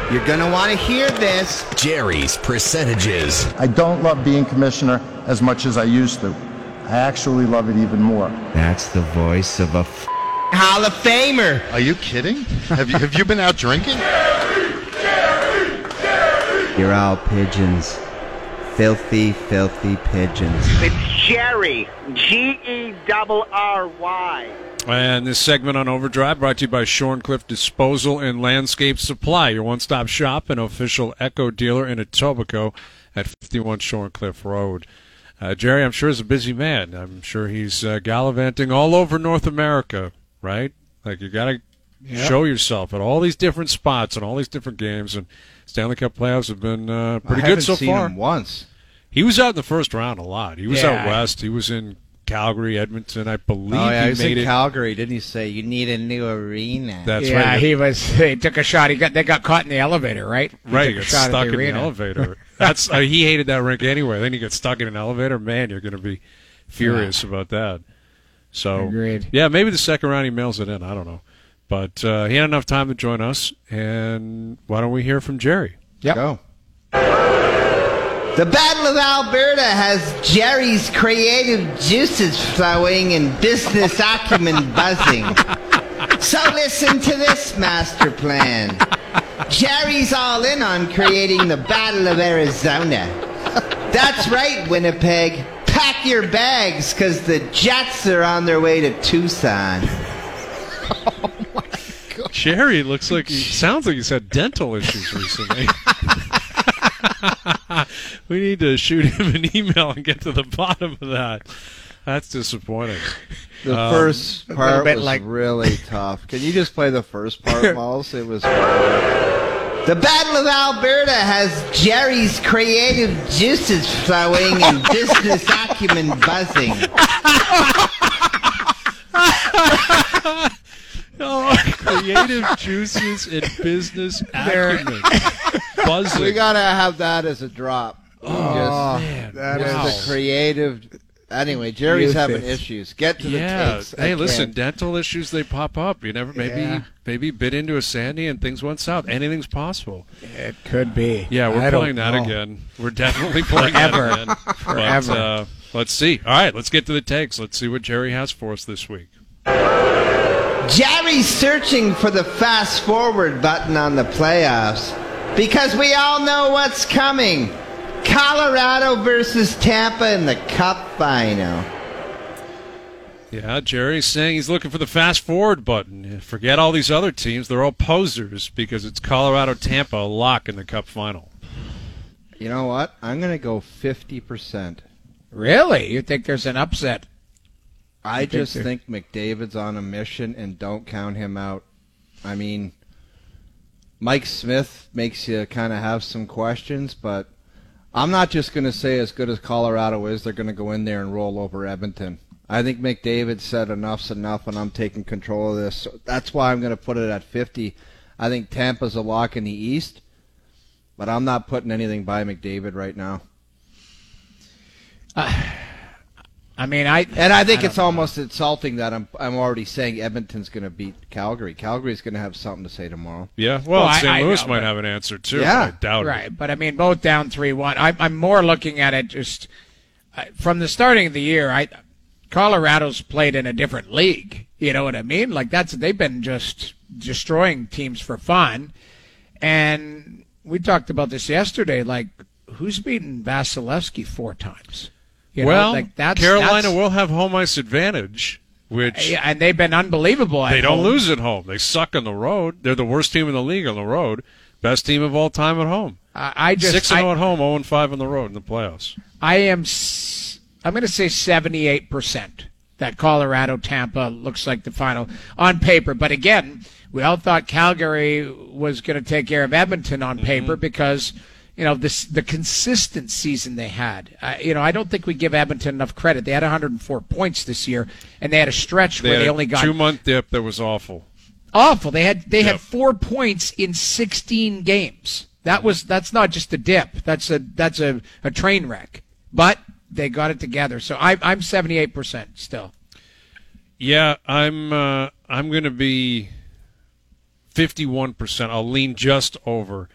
You're going to want to hear this. Jerry's percentages. I don't love being commissioner as much as I used to. I actually love it even more. That's the voice of a Hall of Famer. Are you kidding? Have you been out drinking? You're all pigeons. Filthy, filthy pigeons. It's Jerry. Gerry. And this segment on Overdrive brought to you by Shorncliffe Disposal and Landscape Supply, your one-stop shop and official Echo dealer in Etobicoke at 51 Shorncliffe Road. Jerry, I'm sure, is a busy man. I'm sure he's gallivanting all over North America, right? Like, you got to show yourself at all these different spots and all these different games. And Stanley Cup playoffs have been pretty good so far. I haven't seen him once. He was out in the first round a lot. He was out west. He was in Calgary, Edmonton, I believe. Oh, yeah, he was made in it. Calgary. Didn't he say you need a new arena? That's right. He took a shot. They got caught in the elevator, right? Right, he got stuck in the elevator. That's he hated that rink anyway. Then you get stuck in an elevator, man, you're going to be furious about that. So, agreed. Yeah, maybe the second round he mails it in. I don't know, but he had enough time to join us. And why don't we hear from Jerry? Yep. Go. The Battle of Alberta has Jerry's creative juices flowing and business acumen buzzing. So listen to this master plan. Jerry's all in on creating the Battle of Arizona. That's right, Winnipeg. Pack your bags, because the Jets are on their way to Tucson. Oh, my God. Jerry sounds like he's had dental issues recently. We need to shoot him an email and get to the bottom of that. That's disappointing. The first part was really tough. Can you just play the first part, Miles? It was. The Battle of Alberta has Jerry's creative juices flowing and business acumen buzzing. Creative juices and business acumen buzzing. We gotta have that as a drop. Man, that is the creative. Anyway, Jerry's having issues. Get to the takes. Hey, listen, dental issues, they pop up. You never maybe bit into a Sandy and things went south. Anything's possible. It could be. Yeah, we're playing that again. We're definitely playing that again. Forever. But, let's see. All right, let's get to the takes. Let's see what Jerry has for us this week. Jerry's searching for the fast forward button on the playoffs because we all know what's coming. Colorado versus Tampa in the Cup final. Yeah, Jerry's saying he's looking for the fast-forward button. Forget all these other teams. They're all posers because it's Colorado-Tampa, a lock in the Cup final. You know what? I'm going to go 50%. Really? You think there's an upset? I just think McDavid's on a mission, and don't count him out. I mean, Mike Smith makes you kind of have some questions, but I'm not just going to say as good as Colorado is, they're going to go in there and roll over Edmonton. I think McDavid said enough's enough, and I'm taking control of this. So that's why I'm going to put it at 50. I think Tampa's a lock in the East, but I'm not putting anything by McDavid right now. I think it's almost insulting that I'm already saying Edmonton's going to beat Calgary. Calgary's going to have something to say tomorrow. Yeah, well, St. Louis might have an answer too. Yeah, but I doubt it. Right, but I mean, both down 3-1. I'm more looking at it just from the starting of the year. Colorado's played in a different league. You know what I mean? Like they've been just destroying teams for fun. And we talked about this yesterday. Like, who's beaten Vasilevsky 4 times? Carolina will have home ice advantage, and they've been unbelievable at home. They don't lose at home. They suck on the road. They're the worst team in the league on the road. Best team of all time at home. 6-0 at home, 0-5 on the road in the playoffs. I'm going to say 78% that Colorado-Tampa looks like the final on paper. But again, we all thought Calgary was going to take care of Edmonton on paper because – the consistent season they had. I don't think we give Edmonton enough credit. They had 104 points this year, and they had a stretch where they only got 2-month dip that was awful. Awful. They had 4 points in 16 games. That's not just a dip. That's a train wreck. But they got it together. So I'm 78% still. Yeah, I'm going to be 51%. I'll lean just over.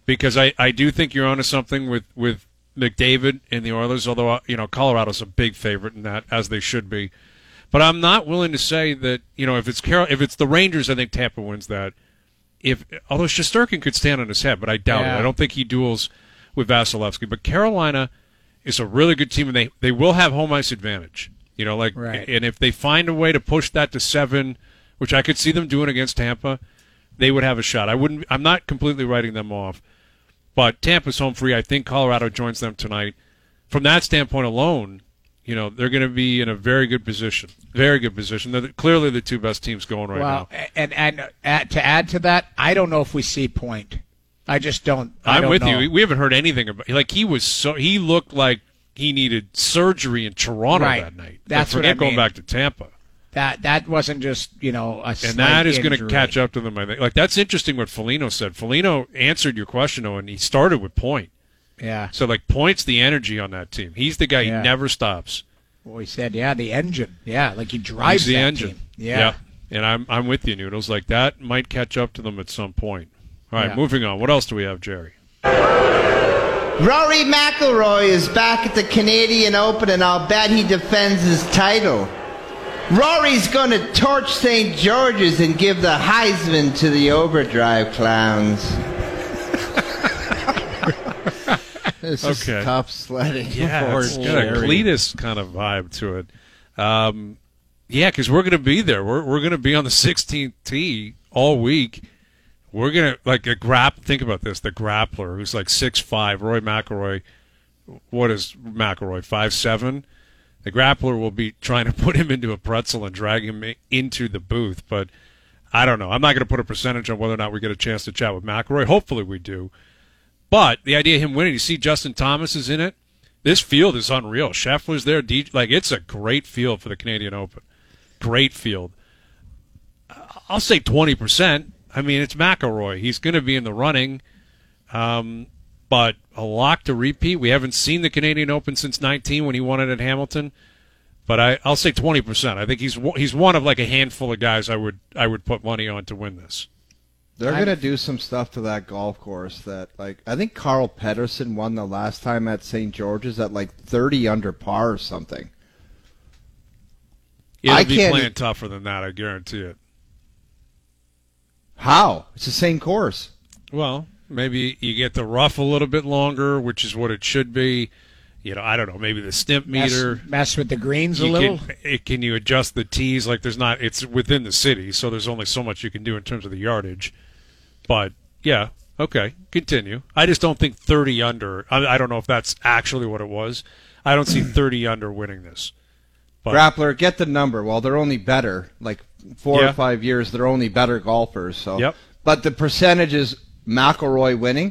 because I do think you're onto something with McDavid and the Oilers, although, Colorado's a big favorite in that, as they should be. But I'm not willing to say that, if it's the Rangers, I think Tampa wins that. Although Shesterkin could stand on his head, but I doubt it. I don't think he duels with Vasilevsky. But Carolina is a really good team, and they will have home ice advantage. Right. And if they find a way to push that to 7, which I could see them doing against Tampa, they would have a shot. I'm not completely writing them off. But Tampa's home free. I think Colorado joins them tonight. From that standpoint alone, they're going to be in a very good position. Very good position. They're clearly the two best teams going right now. And to add to that, I don't know if we see Point. I just don't. I'm with you. We haven't heard anything about. He looked like he needed surgery in Toronto that night. That's what I mean. Going back to Tampa. That wasn't just a slight and that is going to injury. catch up to them. I think. That's interesting what Foligno said. Foligno answered your question, though, and he started with Point. Yeah. So Point's the energy on that team. He's the guy. He never stops. Well, he said, the engine. Yeah, he drives the that engine. team. Yeah. And I'm with you, Noodles. That might catch up to them at some point. All right, Yeah. moving on. What else do we have, Jerry? Rory McIlroy is back at the Canadian Open, and I'll bet he defends his title. Rory's going to torch St. George's and give the Heisman to the Overdrive clowns. This is tough sledding. Yeah, it's got a Cletus kind of vibe to it. Because we're going to be there. We're going to be on the 16th tee all week. We're going to, think about this, the grappler, who's 6'5", Roy McIlroy. What is McIlroy, 5'7"? The grappler will be trying to put him into a pretzel and drag him into the booth. But I don't know. I'm not going to put a percentage on whether or not we get a chance to chat with McIlroy. Hopefully we do. But the idea of him winning, you see Justin Thomas is in it. This field is unreal. Scheffler's there. It's a great field for the Canadian Open. Great field. I'll say 20%. I mean, it's McIlroy. He's going to be in the running. But a lock to repeat. We haven't seen the Canadian Open since 19 when he won it at Hamilton. But I'll say 20%. I think he's one of a handful of guys I would put money on to win this. They're going to do some stuff to that golf course that, I think Carl Pedersen won the last time at St. George's at 30 under par or something. It'll be playing tougher than that, I guarantee it. How? It's the same course. Well, maybe you get the rough a little bit longer, which is what it should be. I don't know, maybe the stimp meter. Mess with the greens a little? Can you adjust the tees? It's within the city, so there's only so much you can do in terms of the yardage. But, yeah, okay, continue. I just don't think 30 under. I don't know if that's actually what it was. I don't see 30 under winning this. But, Grappler, get the number. Well, they're only better. 4 or 5 years, they're only better golfers. So. Yep. But the percentage is McIlroy winning?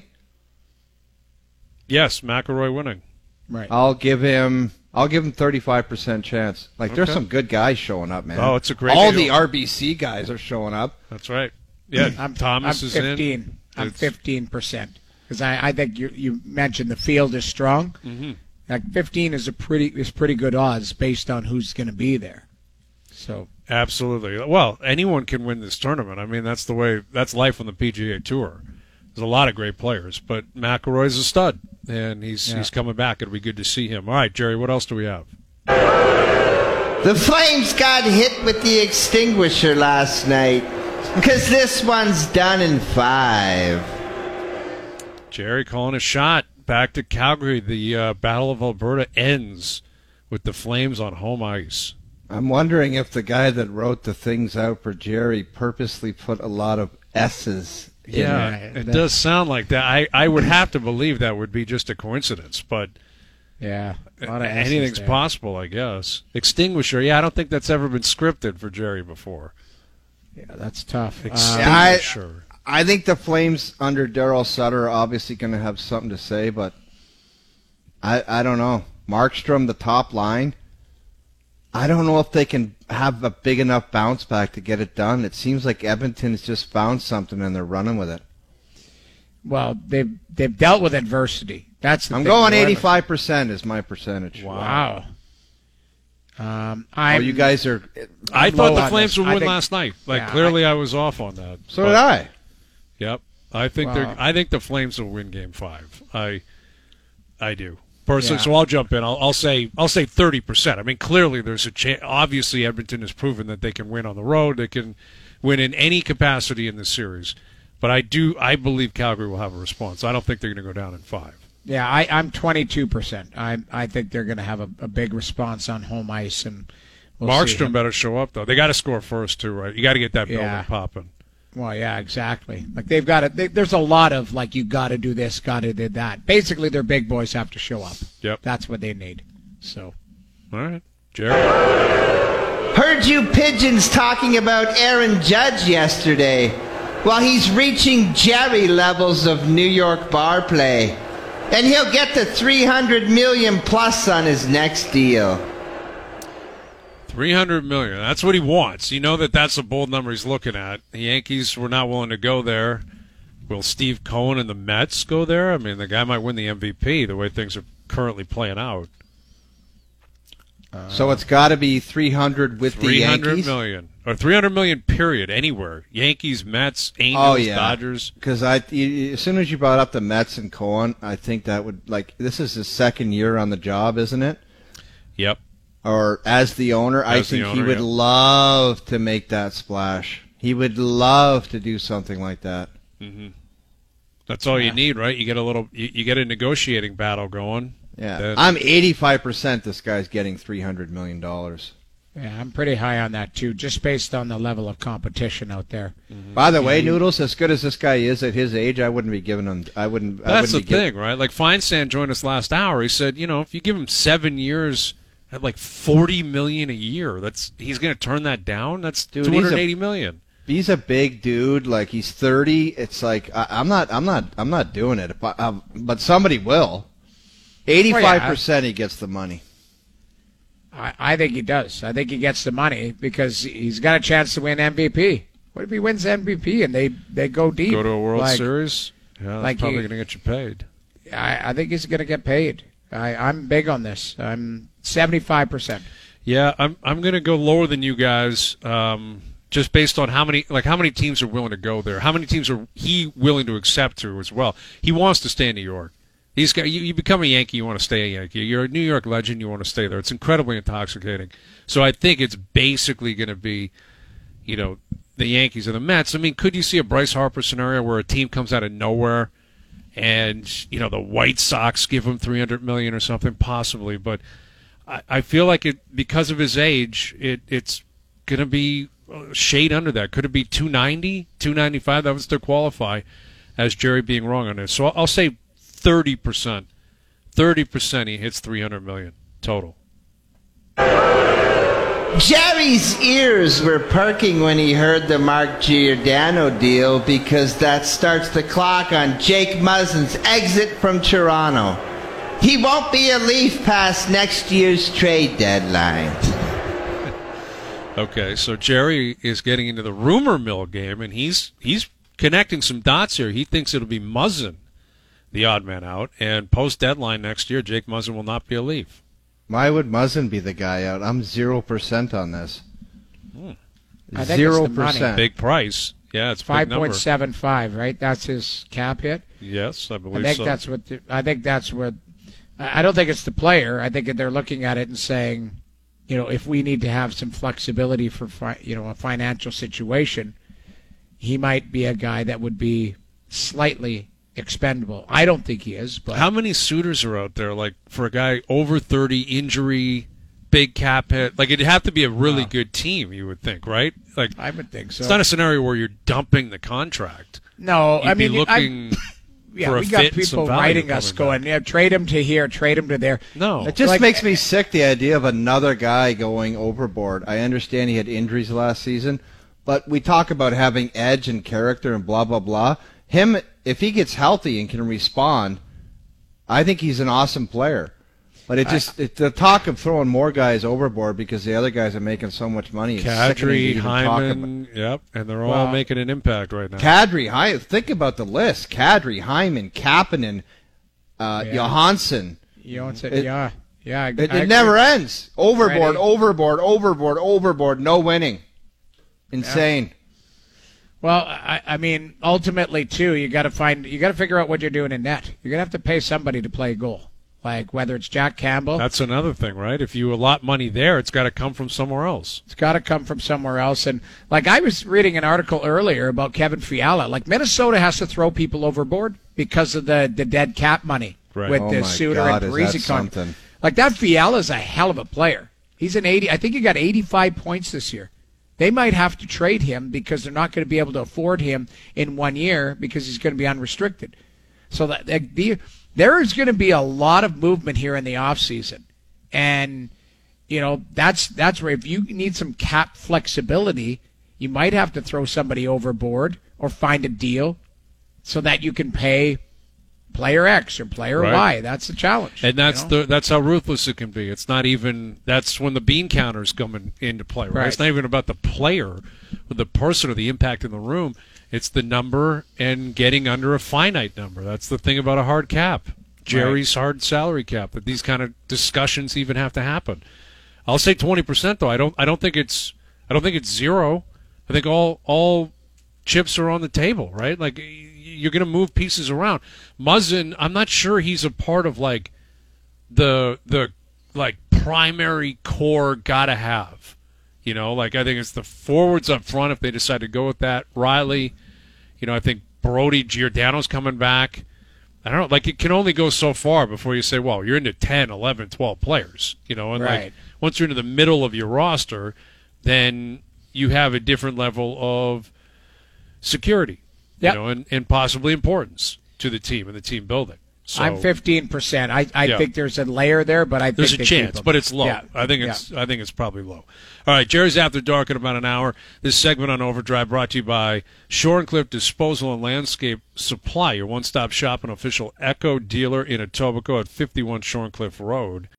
Yes, McIlroy winning. Right. I'll give him 35% chance. There's some good guys showing up, man. Oh, it's a great All deal. the RBC guys are showing up. That's right. Yeah, Thomas is 15. in. I'm 15%. Because I think you mentioned the field is strong. Mm-hmm. 15 is pretty good odds based on who's going to be there. So absolutely. Well, anyone can win this tournament. I mean, that's life on the PGA Tour. There's a lot of great players, but McIlroy's a stud, and he's coming back. It'll be good to see him. All right, Jerry, what else do we have? The Flames got hit with the extinguisher last night, because this one's done in 5. Jerry calling a shot. Back to Calgary. The Battle of Alberta ends with the Flames on home ice. I'm wondering if the guy that wrote the things out for Jerry purposely put a lot of S's. Yeah, it does sound like that. I would have to believe that would be just a coincidence, but yeah, a lot of anything's possible, I guess. Extinguisher, I don't think that's ever been scripted for Jerry before. Yeah, that's tough. Extinguisher. I think the Flames under Darryl Sutter are obviously going to have something to say, but I don't know. Markstrom, the top line, I don't know if they can have a big enough bounce back to get it done. It seems like Edmonton's just found something and they're running with it. Well, they've dealt with adversity. That's the I'm thing. going 85% is my percentage. Wow. You guys are. I thought the Flames would win last night. Clearly, I was off on that. So did I. Yep. I think Well- I think the Flames will win Game 5. I do. Personally, Yeah. so I'll jump in. I'll say 30%. I mean, clearly there's a chance. Obviously, Edmonton has proven that they can win on the road. They can win in any capacity in this series. But I believe Calgary will have a response. I don't think they're going to go down in 5. Yeah, I'm 22%. I think they're going to have a big response on home ice, and we'll see. Markstrom better show up though. They got to score first too, right? You got to get that building Yeah. popping. Well, yeah, exactly. Like they've got to. There's a lot of like you got to do this, got to do that. Basically, their big boys have to show up. Yep. That's what they need. So. All right, Jerry. Heard you pigeons talking about Aaron Judge yesterday. Well, he's reaching Jerry levels of New York bar play. And he'll get the $300 million plus on his next deal. $300 million. That's what he wants. You know that's a bold number he's looking at. The Yankees were not willing to go there. Will Steve Cohen and the Mets go there? I mean, the guy might win the MVP the way things are currently playing out. So it's got to be 300 with the Yankees. $300 million. Or $300 million, period, anywhere. Yankees, Mets, Angels, Dodgers. Because as soon as you brought up the Mets and Cohen, I think that would, this is his second year on the job, isn't it? Yep. Or as the owner, I think he would love to make that splash. He would love to do something like that. Mm-hmm. That's all you need, right? You get you get a negotiating battle going. Yeah, I'm 85% this guy's getting $300 million. Yeah, I'm pretty high on that too, just based on the level of competition out there. Mm-hmm. By the way, Noodles, as good as this guy is at his age, I wouldn't be giving him. That's the thing, right? Like Feinstein joined us last hour. He said, if you give him 7 years at like $40 million a year, he's going to turn that down. That's $280 million. He's a big dude. Like he's 30. It's like I'm not doing it. But somebody will. 85% he gets the money. I think he does. I think he gets the money because he's got a chance to win MVP. What if he wins MVP and they go deep? Go to a World Series? Yeah, that's probably going to get you paid. I think he's going to get paid. I'm big on this. I'm 75%. Yeah, I'm going to go lower than you guys, just based on how many teams are willing to go there. How many teams are he willing to accept to as well? He wants to stay in New York. You become a Yankee, you want to stay a Yankee. You're a New York legend, you want to stay there. It's incredibly intoxicating. So I think it's basically going to be, the Yankees or the Mets. I mean, could you see a Bryce Harper scenario where a team comes out of nowhere and, the White Sox give him $300 million or something? Possibly. But I feel like because of his age, it's going to be shade under that. Could it be 290, 295? That would still qualify as Jerry being wrong on this. So I'll say 30%. 30% he hits $300 million total. Jerry's ears were perking when he heard the Mark Giordano deal because that starts the clock on Jake Muzzin's exit from Toronto. He won't be a Leaf past next year's trade deadline. Okay, so Jerry is getting into the rumor mill game, and he's connecting some dots here. He thinks it'll be Muzzin, the odd man out, and post-deadline next year, Jake Muzzin will not be a Leaf. Why would Muzzin be the guy out? I'm 0% on this. I think it's the money. 0%. Big price. Yeah, it's a big number. 5.75, right? That's his cap hit. Yes, I believe I think so. that's what. I don't think it's the player. I think they're looking at it and saying, if we need to have some flexibility for a financial situation, he might be a guy that would be slightly expendable. I don't think he is. But how many suitors are out there? Like for a guy over 30, injury, big cap hit. Like it'd have to be a really good team, you would think, right? Like I would think so. It's not a scenario where you're dumping the contract. No, You'd be looking. For a we got fit and some people value writing us coming going, trade him to here, trade him to there. No. It just makes me sick, the idea of another guy going overboard. I understand he had injuries last season, but we talk about having edge and character and blah, blah, blah. Him, if he gets healthy and can respond, I think he's an awesome player. But the talk of throwing more guys overboard because the other guys are making so much money. Kadri, Hyman, yep, and they're all making an impact right now. Kadri, think about the list. Kadri, Hyman, Kapanen, Johansson. Yeah. It never ends. Overboard, overboard, overboard, overboard. No winning. Insane. Well, I mean, ultimately too, you got to figure out what you're doing in net. You're gonna have to pay somebody to play goal, like whether it's Jack Campbell. That's another thing, right? If you allot money there, it's got to come from somewhere else. It's got to come from somewhere else. And like I was reading an article earlier about Kevin Fiala, like Minnesota has to throw people overboard because of the dead cap money Right. with Oh the my Suter God, and is that Parisi something? Like that Fiala's a hell of a player. He's an 80. I think he got 85 points this year. They might have to trade him because they're not going to be able to afford him in 1 year because he's going to be unrestricted. So there is going to be a lot of movement here in the offseason. And, that's where if you need some cap flexibility, you might have to throw somebody overboard or find a deal so that you can pay player X or player Right. Y. That's the challenge. And that's how ruthless it can be. It's not even that's when the bean counters come into play. Right? Right. It's not even about the player, or the person, or the impact in the room. It's the number and getting under a finite number. That's the thing about a hard cap, Jerry's hard salary cap. That these kind of discussions even have to happen. I'll say 20% though. I don't think it's zero. I think all chips are on the table. Right, like. You're going to move pieces around. Muzzin, I'm not sure he's a part of like the like primary core gotta have. Like I think it's the forwards up front if they decide to go with that. Riley, I think Brody, Giordano's coming back. I don't know. Like it can only go so far before you say, well, you're into 10, 11, 12 players. And Right. like once you're into the middle of your roster, then you have a different level of security. Yep. And possibly importance to the team and the team building. So I'm 15%. I Yeah. think there's a layer there, but there's a think they chance, keep them. but it's low. Yeah. I think it's probably low. All right, Jerry's After Dark in about an hour. This segment on Overdrive brought to you by Shorencliff Disposal and Landscape Supply, your one-stop shop and official Echo dealer in Etobicoke at 51 Shorencliff Road.